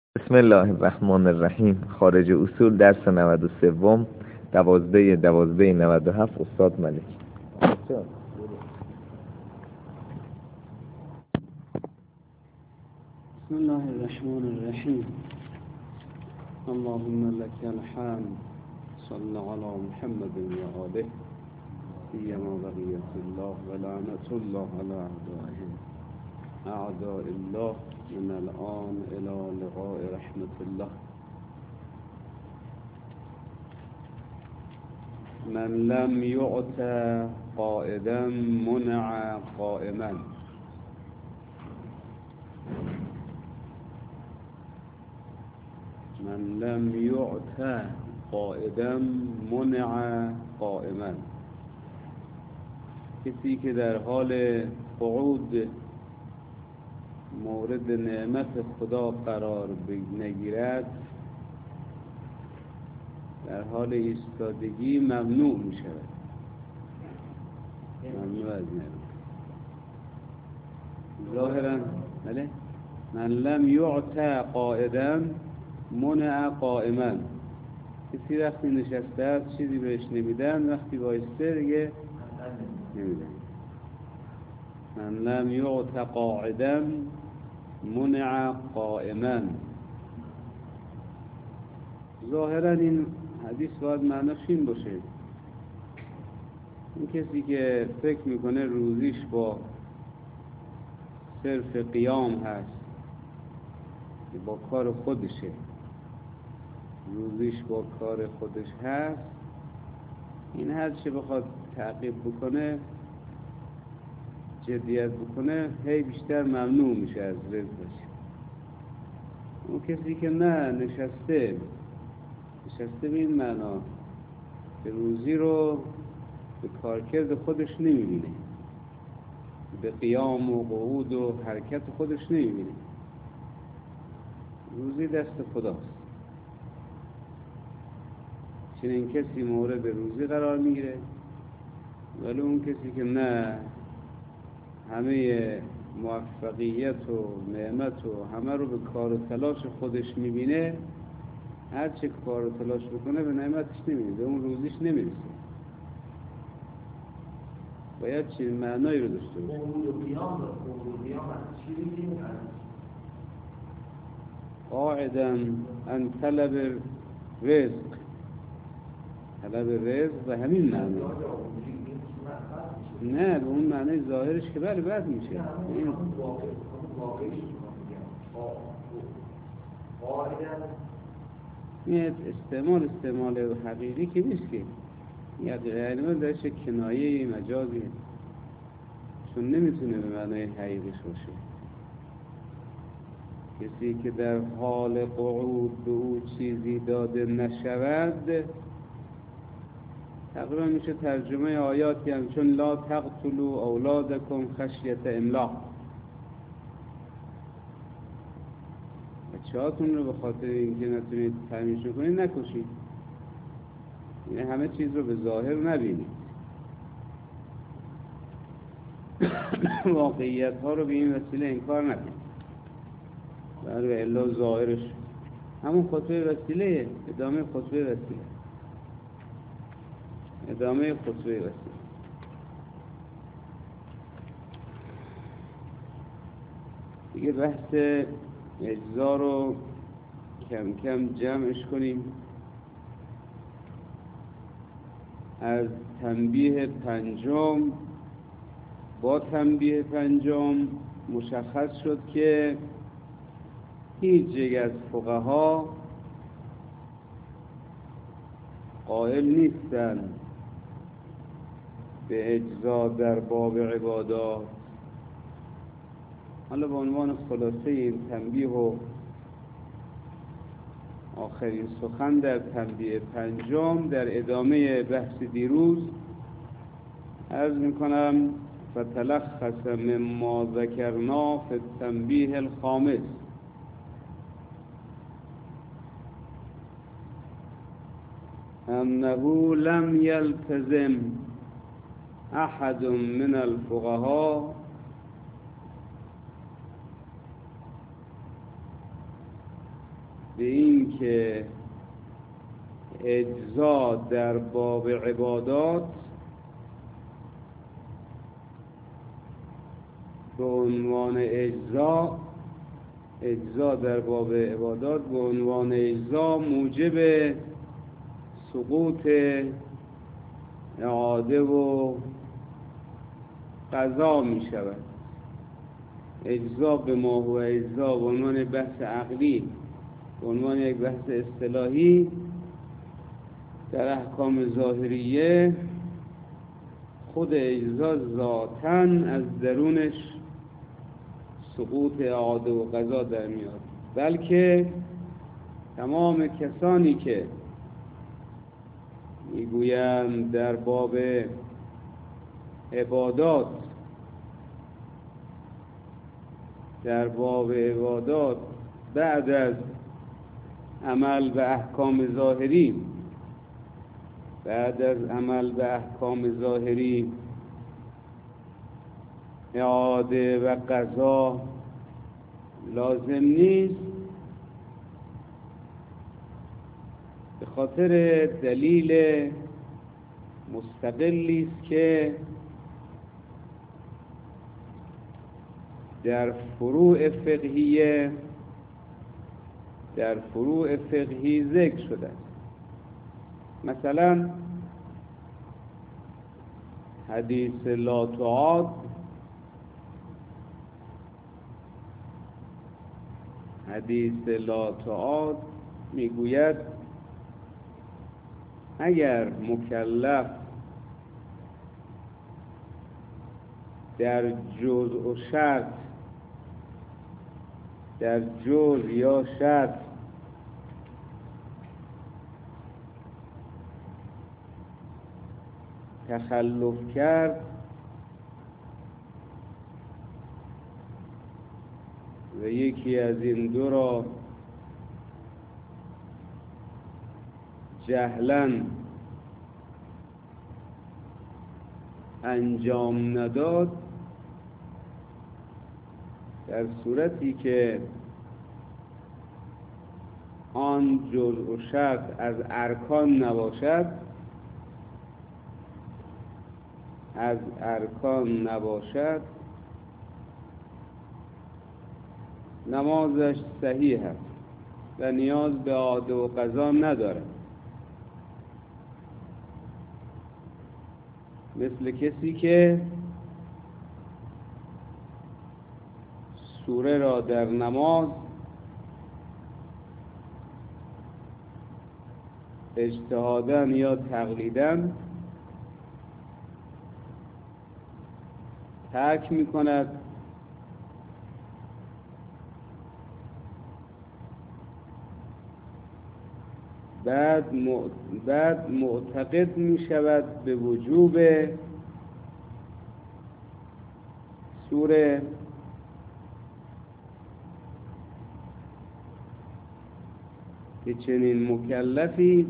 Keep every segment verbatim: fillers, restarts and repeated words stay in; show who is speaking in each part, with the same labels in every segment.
Speaker 1: بسم الله الرحمن الرحیم. خارج اصول درس نود و سه، دوازده دوازده نود و هفت. استاد ملک.
Speaker 2: بسم الله الرحمن الرحیم. اللهم لك الحمد. صل على محمد و آله سیما بقیت الله و لعنت الله على اعدائهم اعداء الله من الان الى لقاء رحمت الله. من لم يعط قائدا منع قائما. من لم يعط قائدا منع قائما. کسی که در حال قعود مورد نعمت خدا قرار نگیرد، در حال ایستادگی ممنوع می شود. ممنوع از نعمت ظاهرا. بله. من لم یعط قائدا منع قائما. کسی وقتی نشسته است چیزی بهش نمیدن، وقتی بایسته دیگه نمیدن. من لم یعط قاعدا منع قائما. ظاهرا این حدیث باید معناش این باشه، این کسی که فکر میکنه روزیش با صرف قیام هست، با کار خودشه، روزیش با کار خودش هست، این هر چه بخواد تعقیب بکنه، جدیت بکنه، هی بیشتر ممنوع میشه از رزقش. اون کسی که نه، نشسته نشسته به این معنا که روزی رو به کارکرد خودش نمیبینه، به قیام و قعود و حرکت خودش نمیبینه، روزی دست خداست. چنین کسی مورد روزی قرار میگیره. ولی اون کسی که نه، همه موفقیت و نعمت و همه رو به کار و تلاش خودش میبینه، هر چه کار و تلاش بکنه به نعمتش نمیرسه، به اون روزیش نمیرسه. باید چنین معنایی رو داشته باشه. قاعدا ان طلب رزق، طلب رزق به همین معنی، نه به اون معنی ظاهرش که بله بد میشه. این استعمال استعمال حقیقی که نیست، که یعنی درش کنایه مجازی، چون نمیتونه به معنی حقیقیش باشه. کسی که در حال قعود به او چیزی داده نشود، تقریبا میشه ترجمه آیاتی هم چون لا تقتلوا اولادکم خشیت املاق. بچه هاتون رو به خاطر اینکه نتونید تمیز کنید نکشید. یعنی همه چیز رو به ظاهر نبینید، واقعیت ها رو به این وسیله انکار نکنید. برای الا ظاهرش همون خطبه وسیله، ادامه خطبه وسیله، ادامه خطبه وسیله. دیگه بحث اجزا رو کم کم جمعش کنیم. از تنبیه پنجم با تنبیه پنجم مشخص شد که هیچ یک از فقها قائل نیستند به اجزا در باب عبادات. حالا به عنوان خلاصه این تنبیه و آخرین سخن در تنبیه پنجم در ادامه بحث دیروز عرض میکنم: فتلخص مما ذکرنا فی التنبیه الخامس انه لم یلتزم احد من الفقهاء به این که اجزا در باب عبادات به عنوان اجزا اجزا در باب عبادات به عنوان اجزا موجب سقوط اعاده و قضا می شود. اجزا به ما هو اجزا به عنوان بحث عقلی، به عنوان یک بحث اصطلاحی در احکام ظاهریه، خود اجزا ذاتاً از درونش سقوط اعاده و قضا در میاد، بلکه تمام کسانی که میگویند در باب عبادات در باب عبادات بعد از عمل به احکام ظاهری بعد از عمل به احکام ظاهری اعاده و قضا لازم نیست، به خاطر دلیل مستقلی است که در فروع فقهیه در فروع فقهی ذکر شده است. مثلا حدیث لا تعاد حدیث لا تعاد میگوید اگر مکلف در جزء و شرط در جزء یا شرط تخلف کرد و یکی از این دو را جهلاً انجام نداد، در صورتی که آن جزء و شرط از ارکان نباشد از ارکان نباشد نمازش صحیح است و نیاز به اعاده و قضا ندارد. مثل کسی که سوره را در نماز اجتهاداً یا تقلیداً ترک می کند بعد بعد معتقد می شود به وجوب سوره که چنین مکلفی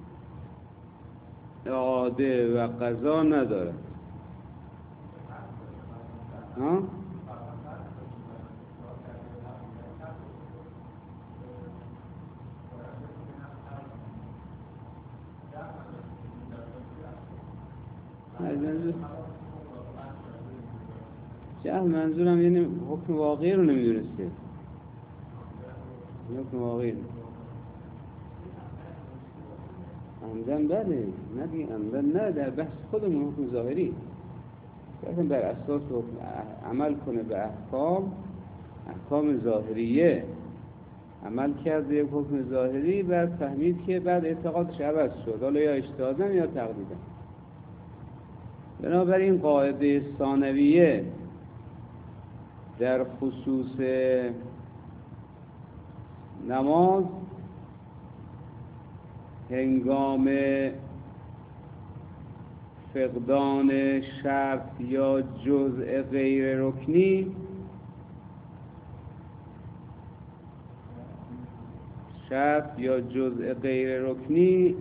Speaker 2: اعاده و قضا ندارد. ها؟ جهل منظورم یعنی حکم واقعی رو نمیدونسته، حکم واقعی عمدن بله نه دیگه عمدن نه، در بحث خودمون حکم ظاهری باید بر اساس عمل کنه به احکام احکام ظاهریه، عمل کرد یک حکم ظاهری بعد فهمید که بعد اعتقادش عوض شد، حالا یا اجتهاداً یا تقلیداً. بنابراین قاعده ثانویه در خصوص نماز هنگام فقدان شرط یا جزء غیر رکنی شرط یا جزء غیر رکنی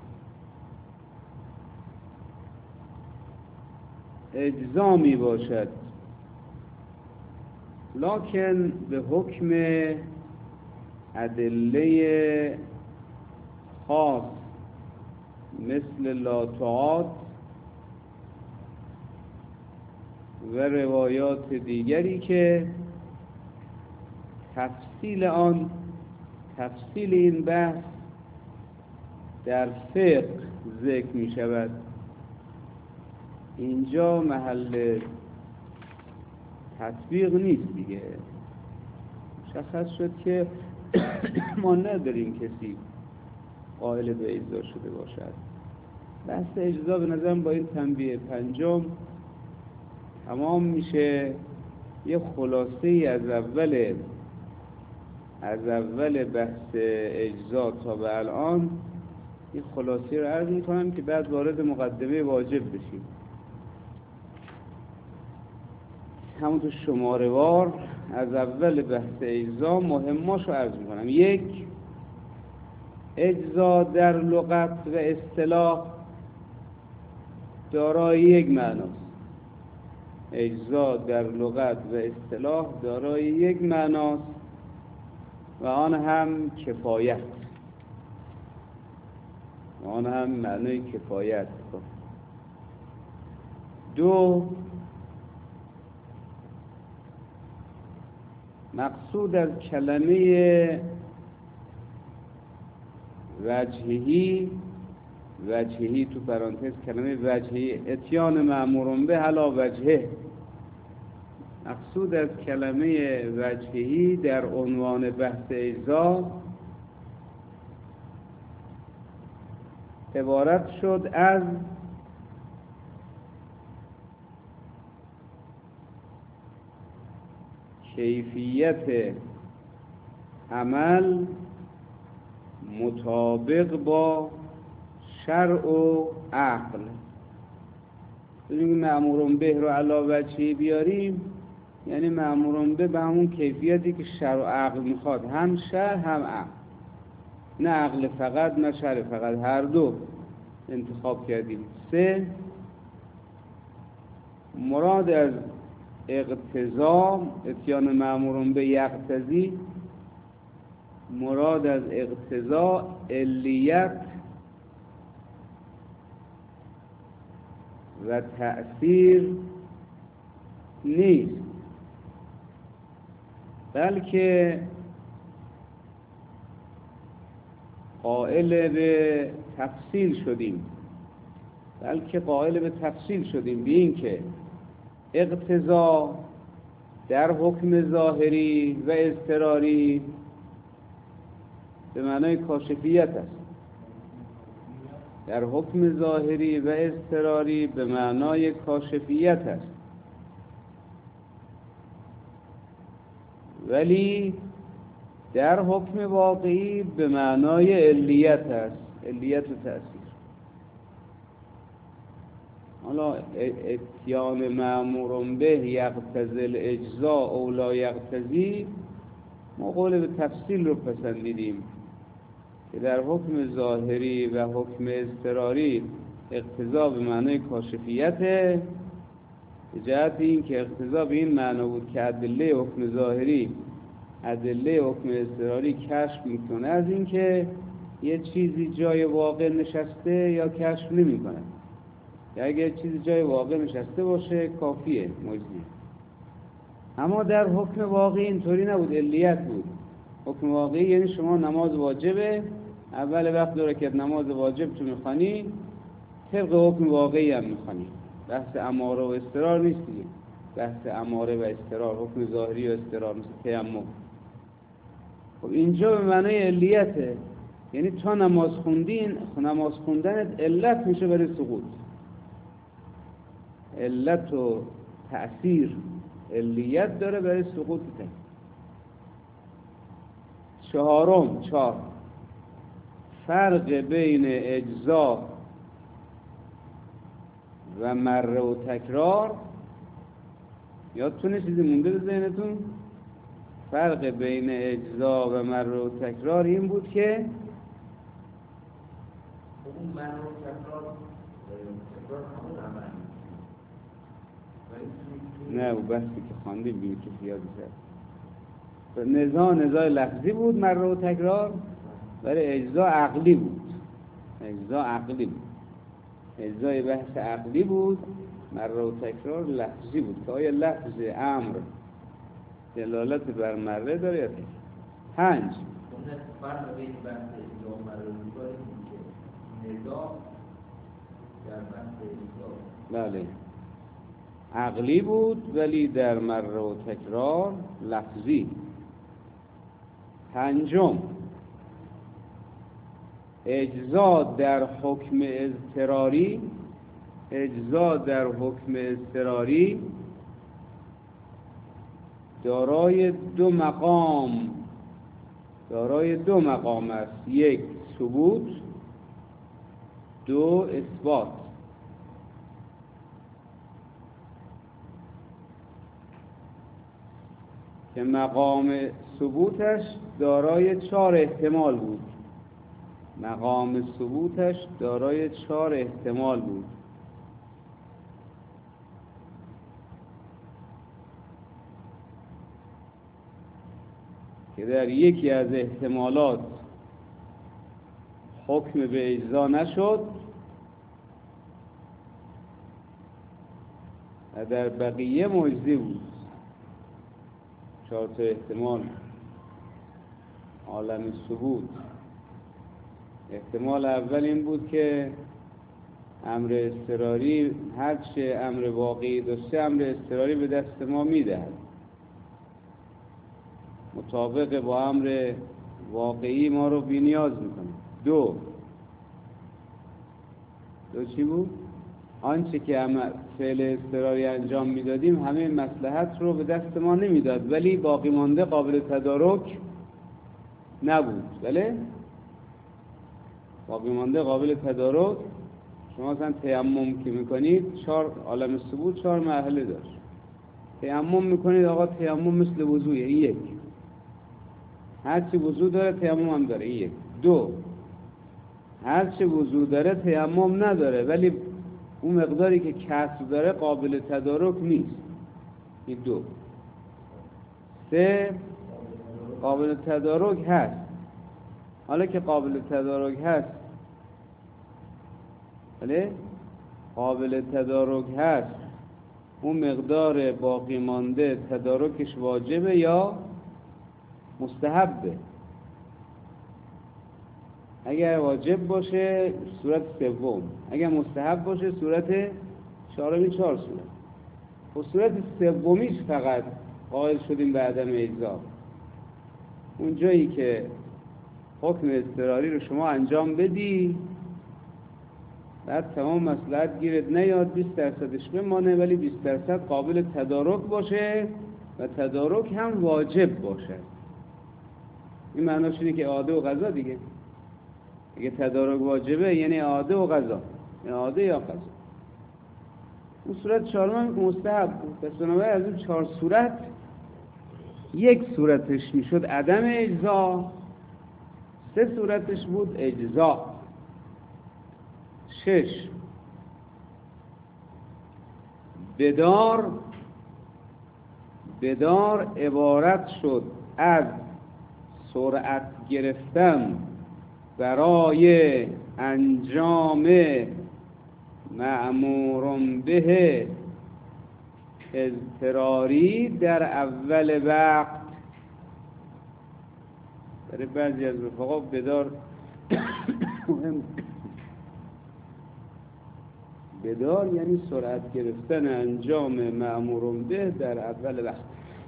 Speaker 2: اجزا می باشد، لکن به حکم ادله خاص مثل لاتعات و روایات دیگری که تفصیل آن تفصیل این بحث در فقه ذکر می شود. اینجا محل تطبیق نیست دیگه. مشخص شد که ما نداریم کسی قائل به اجزا شده باشد. بحث اجزا به نظرم با این تنبیه پنجم تمام میشه. یه خلاصه ای از اول از اول بحث اجزا تا به الان یه خلاصه رو عرض میکنم که بعد وارد مقدمه واجب بشیم. همونطور شماره وار از اول بحث اجزا مهماش رو عرض میکنم. یک، اجزا در لغت و اصطلاح دارای یک معناست. اجزا در لغت و اصطلاح دارای یک معناست و آن هم کفایت. و آن هم معنای کفایت. دو، مقصود از کلمه وجهی، وجهی تو پرانتز کلمه وجهی اتیان مأمورون به علی وجهه، مقصود از کلمه وجهی در عنوان بحث اجزا عبارت شد از کیفیت عمل مطابق با شرع و عقل. ببینیم مأمورون به رو علی وجهی بیاریم، یعنی مأمورون به به همون کیفیتی که شرع و عقل میخواد، هم شرع هم عقل، نه عقل فقط نه شرع فقط، هر دو انتخاب کردیم. سه، مراد از اقتضا اتیان مأمورون به یقتضی، مراد از اقتضا علیت و تأثیر نیست، بلکه قائل به تفصیل شدیم بلکه قائل به تفصیل شدیم به این که اقتضا در حکم ظاهری و اضطراری به معنای کاشفیت است. در حکم ظاهری و اضطراری به معنای کاشفیت است، ولی در حکم واقعی به معنای علیت است، علیت و تأثیر. حالا اتیان مأمور به یقتضی الاجزا او لا یقتضی، ما قول به تفصیل رو پسندیدیم که در حکم ظاهری و حکم اضطراری اقتضا به معنای کاشفیت، به جهت این که اقتضا به این معنا بود که ادله حکم ظاهری ادله حکم اضطراری کشف میکنه از این که یه چیزی جای واقع نشسته یا کشف نمیکنه، یا اگر چیزی جای واقع نشسته باشه کافیه، مجزیه. اما در حکم واقعی اینطوری نبود، علیت بود. حکم واقعی یعنی شما نماز واجبه، اول وقت دو رکعت نماز واجب تو میخوانی، طبق حکم واقعی هم میخوانی. بحث اماره و اضطرار نیست دیگه. بحث اماره و اضطرار، حکم ظاهری و اضطرار مثل تیمم. خب اینجا به معنای علیته، یعنی تا نماز خوندین، نماز خوندنت علت میشه برای سقوط. علت و تأثیر علیت داره برای سقوط تک. چهارم، چهار، فرق بین اجزا و مره و تکرار. یادتونه چیزی مونده به ذهنتون؟ فرق بین اجزا و مره و تکرار این بود که
Speaker 3: اون مره و تکرار تکرار همون عمل،
Speaker 2: نه، او بحثی که خواندیم بیم که زیادی شد. نزاع نزاع لفظی بود مره و تکرار، ولی اجزا عقلی بود. اجزا عقلی بود اجزای بحث عقلی بود، مره و تکرار لفظی بود که آیا لفظ امر دلالت بر مره داره یا تکرار. پنج
Speaker 4: اون فرق بین بحث اجزا و مره و تکرار اینه که نزاع در بحث اجزا
Speaker 2: بله عقلی بود ولی در مره و تکرار لفظی. پنجم اجزا در حکم اضطراری اجزا در حکم اضطراری دارای دو مقام دارای دو مقام است، یک ثبوت، دو اثبات. که مقام ثبوتش دارای چهار احتمال بود مقام ثبوتش دارای چهار احتمال بود که در یکی از احتمالات حکم به اجزا نشد و در بقیه مجزی بود. چهار تا احتمال عالم ثبوت. احتمال اول این بود که امر اضطراری هرچه امر واقعی داشته امر اضطراری به دست ما میدهد، مطابق با امر واقعی ما رو بی‌نیاز میکنه. دو دو چی بود؟ آنچه که فعل اضطراری انجام میدادیم همه مصلحت رو به دست ما نمیداد ولی باقی مانده قابل تدارک نبود. بله باقی مانده قابل تدارک. شما مثلا تیمم که میکنید چهار عالم ثبوت چهار مرحله داشت. تیمم میکنید آقا تیمم مثل وضوئه، این یک. هرچی وضو داره تیمم هم داره، این یک. دو هرچی وضو داره تیمم نداره ولی اون مقداری که کسر داره قابل تدارک نیست، این دو. سه قابل تدارک هست. حالا که قابل تدارک هست بله قابل تدارک هست اون مقدار باقی مانده تدارکش واجبه یا مستحبه؟ اگر واجب باشه صورت سوم، اگر مستحب باشه صورت چهارمی. چهار صورت. و صورت سومیش فقط قائل شدیم به عدم اجزا. اون جایی که حکم اضطراری رو شما انجام بدی بعد تمام مصلحت گیرت نیاد، بیست درصدش بمانه ولی بیست درصد قابل تدارک باشه و تدارک هم واجب باشه. این معناش اینه که عاده و قضا دیگه. اگه تدارک واجبه یعنی عاده و قضا، یعنی عاده یا قضا. اون صورت چهارم مستحب بود. پس بنابراین از اون چهار صورت یک صورتش میشد عدم اجزا، سه صورتش بود اجزا. شش بدار بدار عبارت شد از سرعت گرفتن برای انجام مأمور به اضطراری در اول وقت. برای بعضی از رفقا بدار مهم. بدار یعنی سرعت گرفتن انجام مأمور به در اول وقت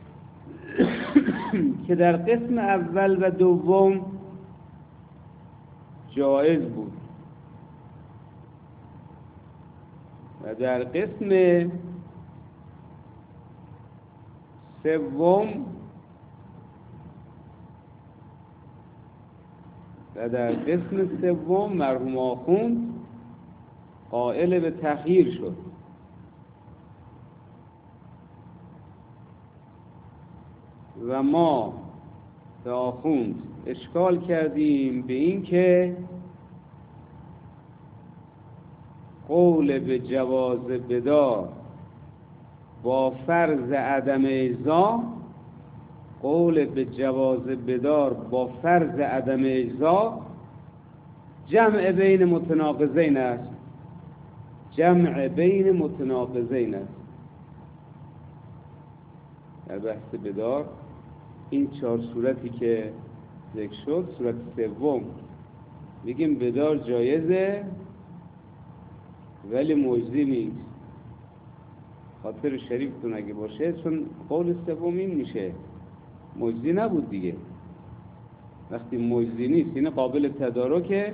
Speaker 2: که در قسم اول و دوم جایز بود و در قسم سوم و در قسم سوم مرحوم آخوند قائل به تخییر شد. و ما به آخوند اشکال کردیم به این که قول به جواز بدار با فرض عدم اجزا قول به جواز بدار با فرض عدم اجزا جمع بین متناقضین است. جمع بین متناقضین است. در بحث بدار این چهار صورتی که ذکر شد، صورت سوم میگیم بدار جایزه ولی مجزی نیست. خاطر شریفتون اگه باشه، چون قول سوم این میشه مجزی نبود دیگه. وقتی مجزی نیست این قابل تدارکه،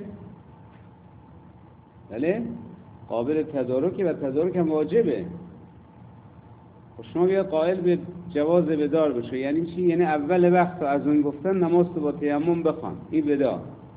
Speaker 2: بله قابل تدارکه و تدارک هم واجبه. خب شما بیا قائل به جواز بدار بشه، یعنی چی؟ یعنی اول وقت از اون گفتن نماز تو با تیمم بخوان، این بدار.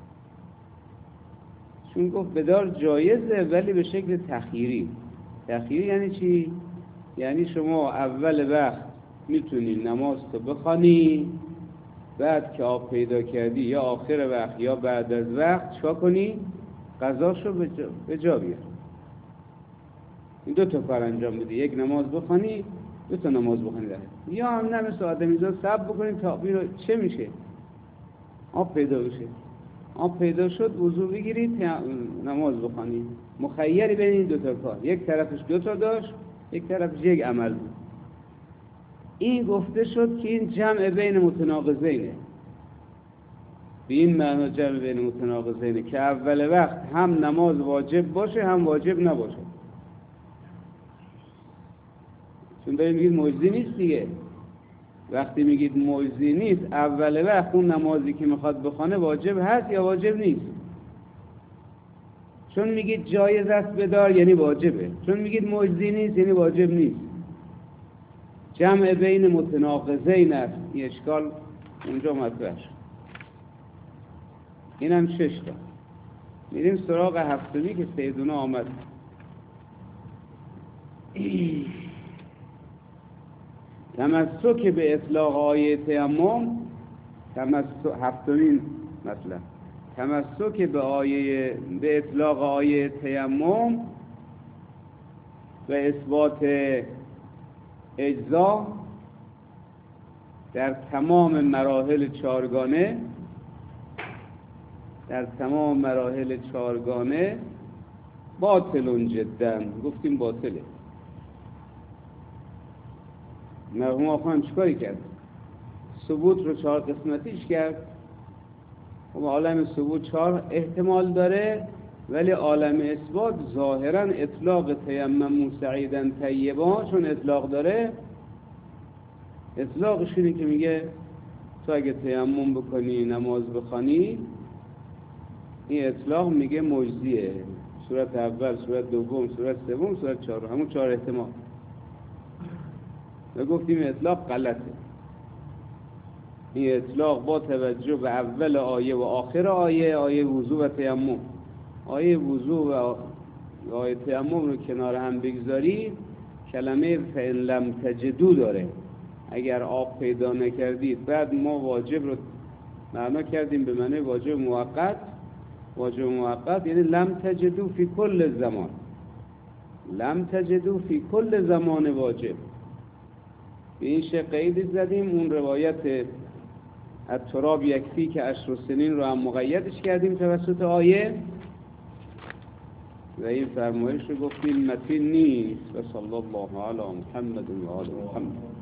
Speaker 2: چون گفت بدار جایزه ولی به شکل تخییری. تخییری یعنی چی؟ یعنی شما اول وقت میتونی نماز تو بخوانی، بعد که آب پیدا کردی یا آخر وقت یا بعد از وقت چا کنی؟ قضاشو به جا بیار. این دو تا کار انجام بدی، یک نماز بخوانی، دو تا نماز بخوانی داره. یا هم نه مثل آدمیزاد صبر بکنی تا بینو چه میشه؟ آب پیدا بشه. آب پیدا شد وضو بگیرید نماز بخوانی. مخیری بین این دو تا کار، یک طرفش دو تا داشت، یک طرفش یک عمل بود. این گفته شد که این جمع بین متناقضینه. به این معنی جمع بین متناقضینه که اول وقت هم نماز واجب باشه هم واجب نباشه. چون دارید میگید مجزی نیست دیگه. وقتی میگید مجزی نیست، اول وقت اون نمازی که میخواد بخونه واجب هست یا واجب نیست. چون میگید جایز است بدار یعنی واجبه، چون میگید مجزی نیست یعنی واجب نیست. جمع بین متناقضین است. این اشکال اونجا مطرح شد. اینم شش تا. میریم سراغ هفتمی که سیدونا آمد. تمسک به اطلاق آیه تیمم. تمسک هفتمین مثلا تمسک به آیه به اطلاق آیه تیمم و اثبات اجزا در تمام مراحل چارگانه در تمام مراحل چارگانه باطل جدا. گفتیم باطله. مرحوم آخوان چیکاری کرد؟ ثبوت رو چهار قسمتیش کرد. و عالم ثبوت چهار احتمال داره، ولی عالم اثبات ظاهرا اطلاق تیمم سعیدن طیبا چون اطلاق داره، اطلاقش اینه که میگه تو اگه تیمم بکنی نماز بخوانی، این اطلاق میگه مجزیه. صورت اول، صورت دوم، صورت سوم، صورت چهارم، همون چهار احتمال. و گفتیم اطلاق غلطه. این اطلاق با توجه به اول آیه و آخر آیه، آیه وضو و تیمم، آیه وضو و آیه تیمم رو کنار هم بگذاری، کلمه فإن لم تجدوا داره. اگر آب پیدا نکردید، بعد ما واجب رو معنا کردیم به معنی واجب موقت. واجب موقت یعنی لم تجدوا فی کل زمان، لم تجدوا فی کل زمان واجب. به این شق قید زدیم. اون روایت التراب یکفی که عشر سنین رو هم مقیدش کردیم توسط آیه و این فرمایش رو گفتیم متین نیست. و صلی الله علی محمد و آل محمد.